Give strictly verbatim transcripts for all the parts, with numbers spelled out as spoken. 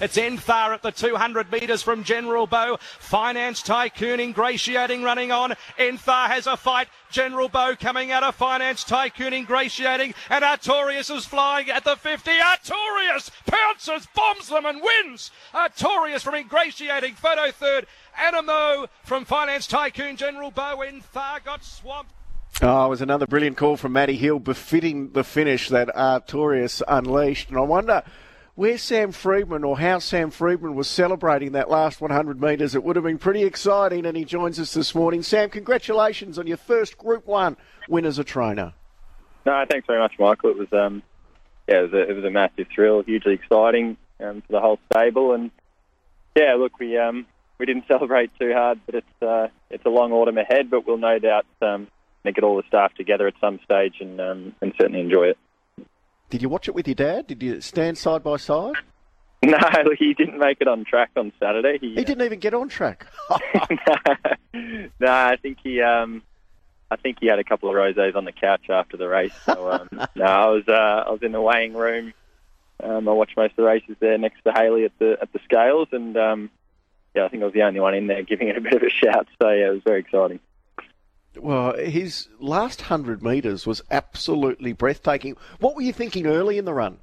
It's Enthar at the two hundred metres from General Bow. Finance Tycoon ingratiating running on. Enthar has a fight. General Bow coming out of Finance Tycoon ingratiating, and Artorius is flying at the fifty. Artorius pounces, bombs them and wins. Artorius from ingratiating, photo third. Animo from Finance Tycoon. General Bow. Enthar got swamped. Oh, it was another brilliant call from Matty Hill, befitting the finish that Artorius unleashed. And I wonder where Sam Freedman, or how Sam Freedman was celebrating that last one hundred metres. It would have been pretty exciting, and he joins us this morning. Sam, congratulations on your first Group one win as a trainer. No, thanks very much, Michael. It was, um, yeah, it was a, it was a massive thrill, hugely exciting um, for the whole stable. And yeah, look, we um, we didn't celebrate too hard, but it's uh, it's a long autumn ahead. But we'll no doubt um, get all the staff together at some stage and um, and certainly enjoy it. Did you watch it with your dad? Did you stand side by side? No, he didn't make it on track on Saturday. He, he didn't even get on track. no, no, I think he, um, I think he had a couple of rosés on the couch after the race. So um, no, I was, uh, I was in the weighing room. Um, I watched most of the races there next to Haley at the at the scales, and um, yeah, I think I was the only one in there giving it a bit of a shout. So yeah, it was very exciting. Well, his last one hundred metres was absolutely breathtaking. What were you thinking early in the run?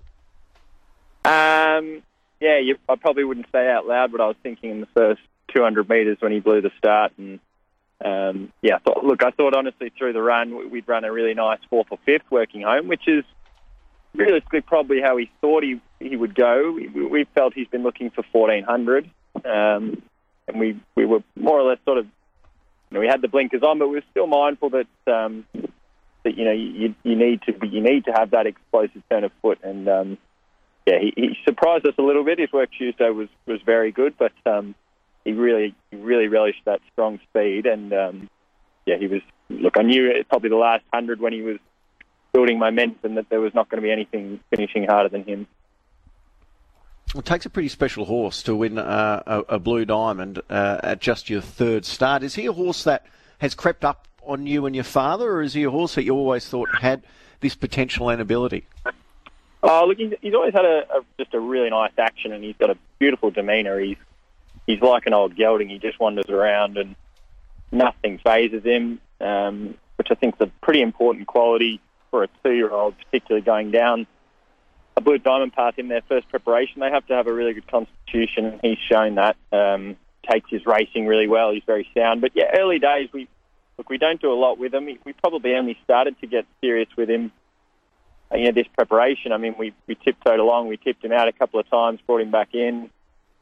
Um, yeah, you, I probably wouldn't say out loud what I was thinking in the first two hundred metres when he blew the start. And um, yeah, I thought, look, I thought honestly through the run we'd run a really nice fourth or fifth working home, which is realistically probably how he thought he, he would go. We, we felt he's been looking for fourteen hundred, um, and we, we were more or less sort of, you know, we had the blinkers on, but we were still mindful that um, that you know you, you need to you need to have that explosive turn of foot. And um, yeah, he, he surprised us a little bit. His work Tuesday was, was very good, but um, he really he really relished that strong speed. And um, yeah, he was. Look, I knew it probably the last hundred when he was building momentum that there was not going to be anything finishing harder than him. It takes a pretty special horse to win uh, a, a Blue Diamond uh, at just your third start. Is he a horse that has crept up on you and your father, or is he a horse that you always thought had this potential and ability? Oh, look, he's, he's always had a, a just a really nice action, and he's got a beautiful demeanour. He's he's like an old gelding. He just wanders around, and nothing phases him, um, which I think is a pretty important quality for a two-year-old, particularly going down a Blue Diamond path in their first preparation. They have to have a really good constitution, and he's shown that. Um, takes his racing really well. He's very sound. But yeah, early days, we look, we don't do a lot with him. We probably only started to get serious with him, you know, this preparation. I mean, we, we tiptoed along. We tipped him out a couple of times, brought him back in.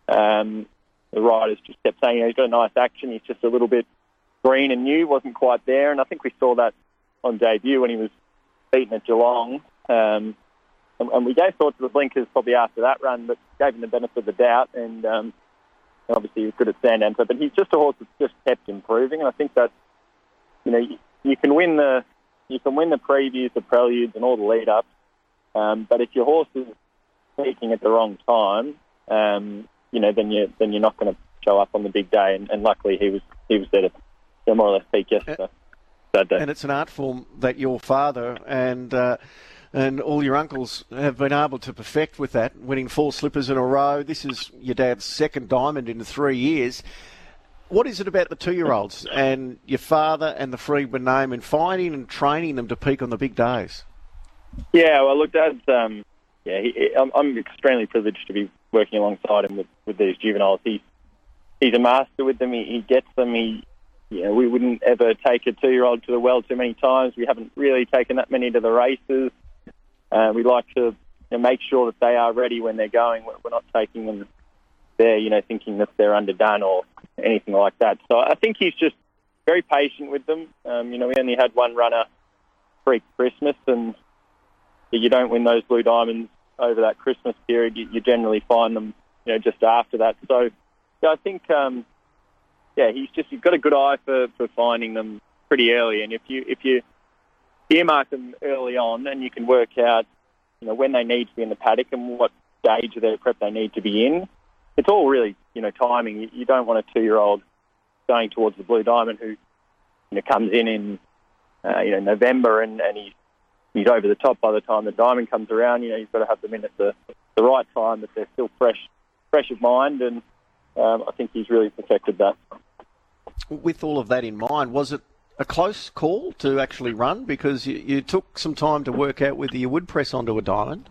Um, the riders just kept saying, you know, he's got a nice action. He's just a little bit green and new, wasn't quite there. And I think we saw that on debut when he was beaten at Geelong. Um, and, and we gave thought to the blinkers probably after that run, but gave him the benefit of the doubt. And um, obviously he was good at Sandanto. But he's just a horse that's just kept improving. And I think that, you know, you, you can win the you can win the previews, the preludes, and all the lead-ups. Um, but if your horse is peaking at the wrong time, um, you know, then you then you're not going to show up on the big day. And, and luckily he was he was there to more or less peak yesterday. And it's an art form that your father and uh, and all your uncles have been able to perfect with that, winning four slippers in a row. This is your dad's second diamond in three years. What is it about the two-year-olds and your father and the Freedman name and finding and training them to peak on the big days? Yeah, well, look, Dad's, um, yeah, he, I'm, I'm extremely privileged to be working alongside him with, with these juveniles. He, he's a master with them. He, he gets them. He, you know, we wouldn't ever take a two-year-old to the well too many times. We haven't really taken that many to the races. Uh, we like to, you know, make sure that they are ready when they're going. We're, we're not taking them there, you know, thinking that they're underdone or anything like that. So I think he's just very patient with them. Um, you know, we only had one runner pre-Christmas, and you don't win those Blue Diamonds over that Christmas period. You, you generally find them, you know, just after that. So yeah, I think, um, yeah, he's just he's got a good eye for, for finding them pretty early. And if you if you earmark them early on, then you can work out, you know, when they need to be in the paddock and what stage of their prep they need to be in. It's all really, you know, timing. You, you don't want a two-year-old going towards the Blue Diamond who, you know, comes in in, uh, you know, November and, and he's, he's over the top by the time the diamond comes around. You know, you've got to have them in at the, the right time, that they're still fresh fresh of mind, and um, I think he's really protected that. With all of that in mind, was it a close call to actually run? Because you, you took some time to work out whether you would press onto a diamond.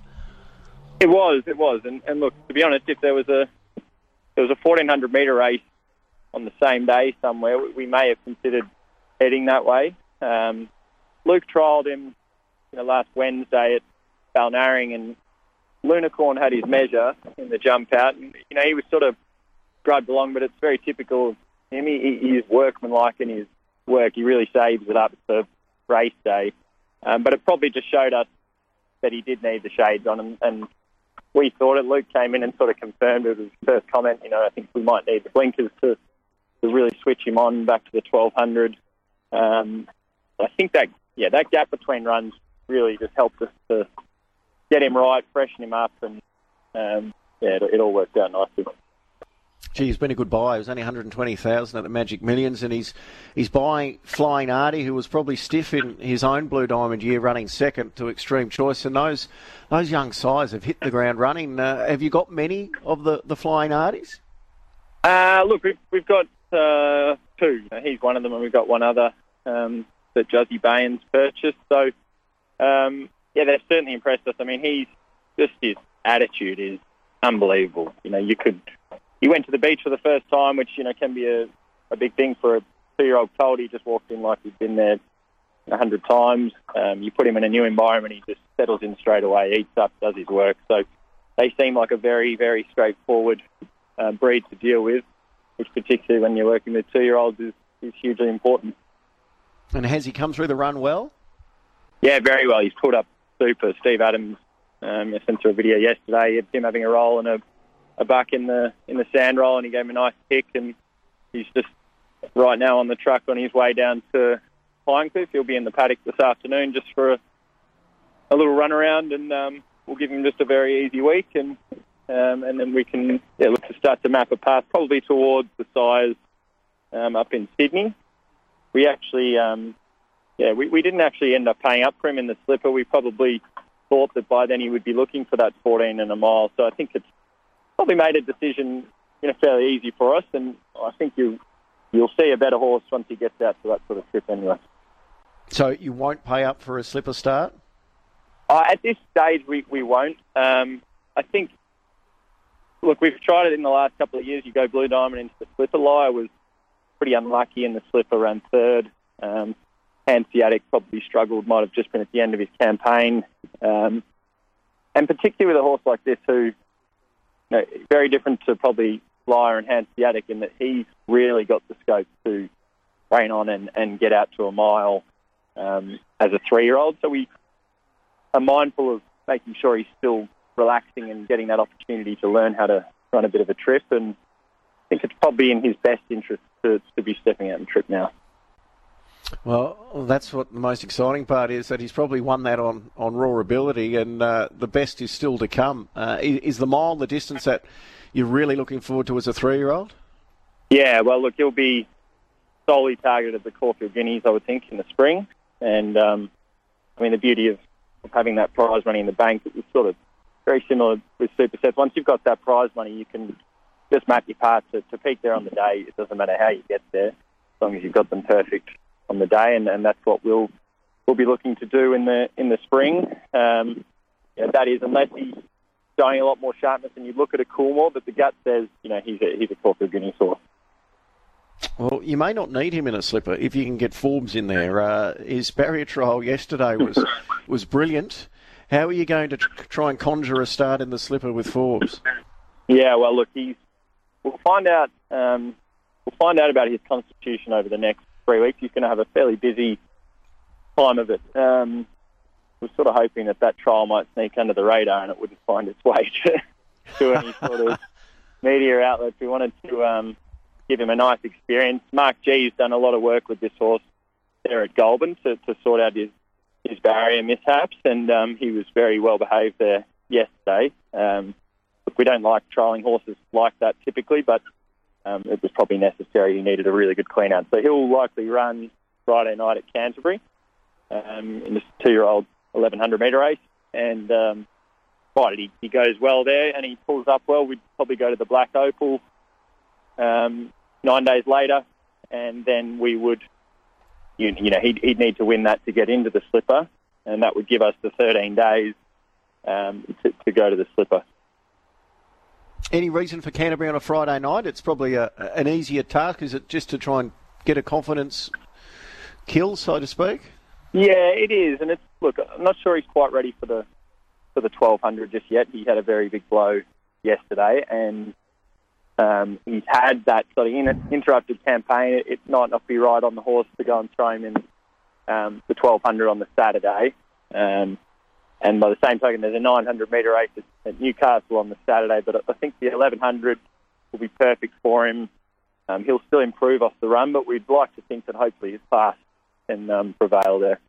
It was, it was. And, and look, to be honest, if there was a there was a fourteen hundred metre race on the same day somewhere, we, we may have considered heading that way. Um, Luke trialled him you know, last Wednesday at Balnarring, and Lunicorn had his measure in the jump out. And, you know, he was sort of grubbed along, but it's very typical of him. He, he is workmanlike in his work. He really saves it up for race day. Um, but it probably just showed us that he did need the shades on, and, and we thought it. Luke came in and sort of confirmed it with his first comment. You know, I think we might need the blinkers to, to really switch him on back to the twelve hundred. Um, I think that, yeah, that gap between runs really just helped us to get him right, freshen him up, and um, yeah, it, it all worked out nicely. Gee, he's been a good buy. It was only one hundred twenty thousand at the Magic Millions, and he's he's buying Flying Artie, who was probably stiff in his own Blue Diamond year, running second to Extreme Choice. And those those young sires have hit the ground running. Uh, have you got many of the, the Flying Arties? Uh, look, we've, we've got uh, two. He's one of them, and we've got one other um, that Juzzy Baines purchased. So, um, yeah, they've certainly impressed us. I mean, he's just his attitude is unbelievable. You know, you could. He went to the beach for the first time, which, you know, can be a, a big thing for a two-year-old colt. He just walked in like he'd been there a hundred times. Um, you put him in a new environment, he just settles in straight away, eats up, does his work. So they seem like a very, very straightforward uh, breed to deal with, which particularly when you're working with two-year-olds is, is hugely important. And has he come through the run well? Yeah, very well. He's pulled up super. Steve Adams um, sent through a video yesterday. He had him having a roll and a a buck in the in the sand roll, and he gave him a nice kick, and he's just right now on the truck on his way down to Pinecliff. He'll be in the paddock this afternoon just for a, a little run around, and um, we'll give him just a very easy week, and um, and then we can yeah, look to start to map a path probably towards the sires um, up in Sydney. We actually, um, yeah, we, we didn't actually end up paying up for him in the slipper. We probably thought that by then he would be looking for that fourteen and a mile, so I think it's probably made a decision, you know, fairly easy for us, and I think you, you'll see a better horse once he gets out to that sort of trip anyway. So you won't pay up for a slipper start? Uh, at this stage, we, we won't. Um, I think, look, we've tried it in the last couple of years. You go Blue Diamond into the slipper. Lyle was pretty unlucky in the slipper, ran third. Um, Hanseatic probably struggled, might have just been at the end of his campaign. Um, and particularly with a horse like this who, you know, very different to probably Flyer and Hanseatic in that he's really got the scope to rein on and, and get out to a mile um, as a three-year-old. So we are mindful of making sure he's still relaxing and getting that opportunity to learn how to run a bit of a trip. And I think it's probably in his best interest to, to be stepping out and trip now. Well, that's what the most exciting part is, that he's probably won that on, on raw ability, and uh, the best is still to come. Uh, is, is the mile the distance that you're really looking forward to as a three-year-old? Yeah, well, look, he'll be solely targeted at the Caulfield Guineas, I would think, in the spring. And, um, I mean, the beauty of, of having that prize money in the bank is sort of very similar with Super Sets. Once you've got that prize money, you can just map your path to, to peak there on the day. It doesn't matter how you get there, as long as you've got them perfect on the day, and, and that's what we'll we'll be looking to do in the in the spring. Um, yeah, that is, unless he's showing a lot more sharpness, and you look at a Coolmore, but the gut says, you know, he's a he's a Caulfield Guineas horse. Well, you may not need him in a slipper if you can get Forbes in there. Uh, his barrier trial yesterday was was brilliant. How are you going to tr- try and conjure a start in the slipper with Forbes? Yeah, well, look, he's we'll find out. Um, we'll find out about his constitution over the next three weeks. He's going to have a fairly busy time of it. Um, we're sort of hoping that that trial might sneak under the radar and it wouldn't find its way to, to any sort of media outlets. We wanted to um, give him a nice experience. Mark G's done a lot of work with this horse there at Goulburn to, to sort out his, his barrier mishaps, and um, he was very well behaved there yesterday. Um, look, we don't like trialling horses like that typically, but Um, it was probably necessary. He needed a really good clean out. So he'll likely run Friday night at Canterbury um, in this two-year-old eleven hundred metre race. And um, provided he, he goes well there and he pulls up well, we'd probably go to the Black Opal um, nine days later, and then we would, you, you know, he'd, he'd need to win that to get into the Slipper, and that would give us the thirteen days um, to, to go to the Slipper. Any reason for Canterbury on a Friday night? It's probably a, an easier task. Is it just to try and get a confidence kill, so to speak? Yeah, it is, and it's look. I'm not sure he's quite ready for the for the twelve hundred just yet. He had a very big blow yesterday, and um, he's had that sort of in, interrupted campaign. It, it might not be right on the horse to go and throw him in um, the twelve hundred on the Saturday. Um, and by the same token, there's a nine hundred metre race at, at Newcastle on the Saturday, but I think the eleven hundred will be perfect for him. Um, he'll still improve off the run, but we'd like to think that hopefully his fast can um, prevail there.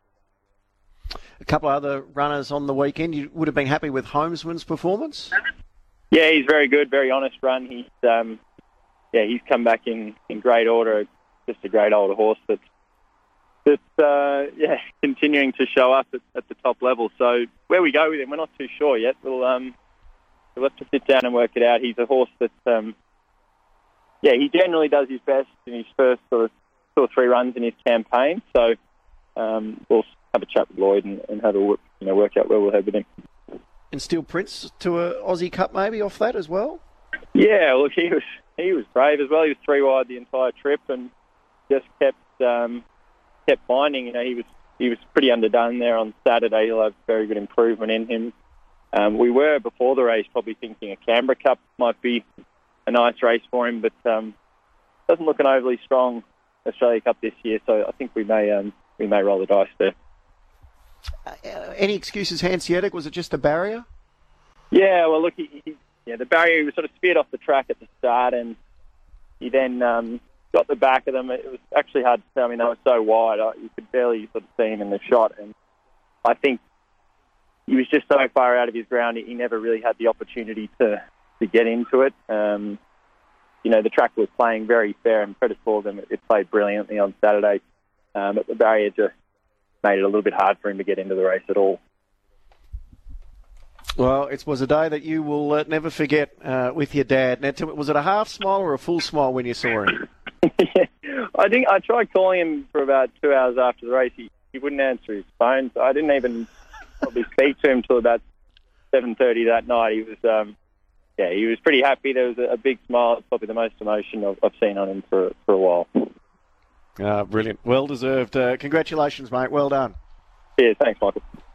A couple of other runners on the weekend. You would have been happy with Homesman's performance? Yeah, he's very good, very honest run. He's um, yeah, he's come back in, in great order. Just a great older horse that's that's uh, yeah continuing to show up at, at the top level. So where we go with him, we're not too sure yet. We'll um, we'll have to sit down and work it out. He's a horse that um, yeah, he generally does his best in his first sort of two or three runs in his campaign. So um, we'll have a chat with Lloyd and, and have a you know work out where we'll head with him. And Steel Prince to a Aussie Cup maybe off that as well? Yeah, look, he was he was brave as well. He was three wide the entire trip and just kept um, kept finding. You know, he was he was pretty underdone there on Saturday. He'll have very good improvement in him. Um, we were before the race probably thinking a Canberra Cup might be a nice race for him, but um, doesn't look an overly strong Australia Cup this year. So I think we may um, we may roll the dice there. Uh, any excuses, Hanseatic? Was it just a barrier? Yeah, well, look, he, he, yeah, the barrier, he was sort of speared off the track at the start, and he then um, got the back of them. It was actually hard to tell. I mean, they were so wide, I, you could barely sort of see him in the shot, and I think he was just so far out of his ground, he, he never really had the opportunity to, to get into it. Um, you know, the track was playing very fair, and credit for them, it, it played brilliantly on Saturday, um, but the barrier just made it a little bit hard for him to get into the race at all. Well, it was a day that you will uh, never forget uh, with your dad. Now, tell me, was it a half smile or a full smile when you saw him? Yeah, I think I tried calling him for about two hours after the race. He, he wouldn't answer his phone, so I didn't even probably speak to him till about seven thirty that night. He was, um, yeah, he was pretty happy. There was a, a big smile. It's probably the most emotion I've, I've seen on him for for a while. Uh, brilliant. Well deserved. Uh, congratulations, mate. Well done. Yeah, thanks, Michael.